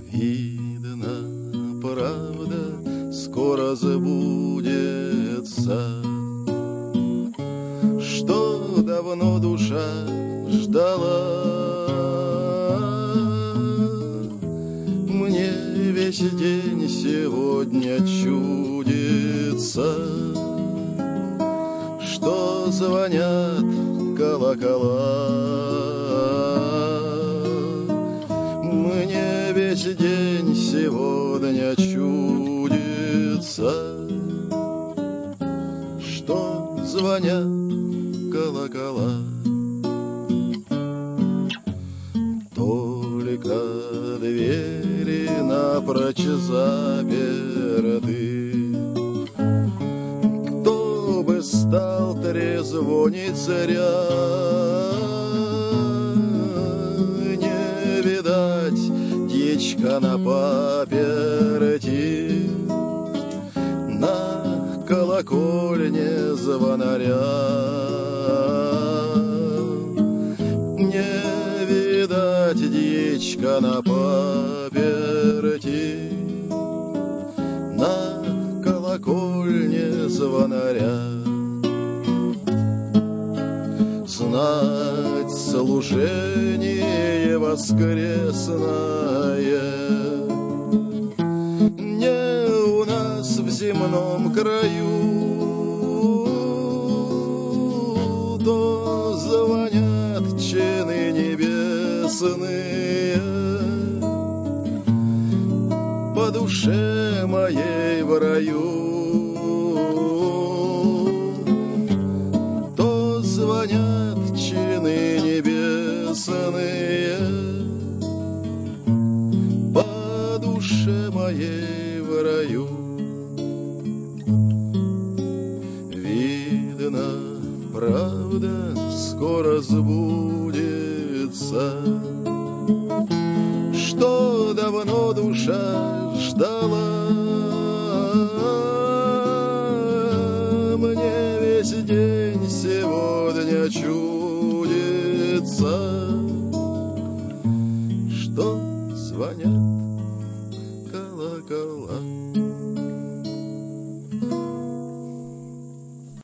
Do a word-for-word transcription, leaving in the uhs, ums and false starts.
Видно, правда, скоро забудется, что давно душа ждала. Мне весь день сегодня чудится, что звонят колокола. Мне весь день сегодня чудится, что звонят колокола. Только двери напрочь заперты, кто бы стал трезвонить зря? Не видать дьячка на паперти, на колокольне звонаря. Не видать дьячка на паперти, на колокольне звонаря. Знать служение воскресное не у нас в земном краю, то звонят чины небесные по душе моей в раю. То звонят чины небесные по душе моей в раю. Видно, правда, скоро сбудется, что давно душа ждала. Мне весь день сегодня чудится, что звонят колокола.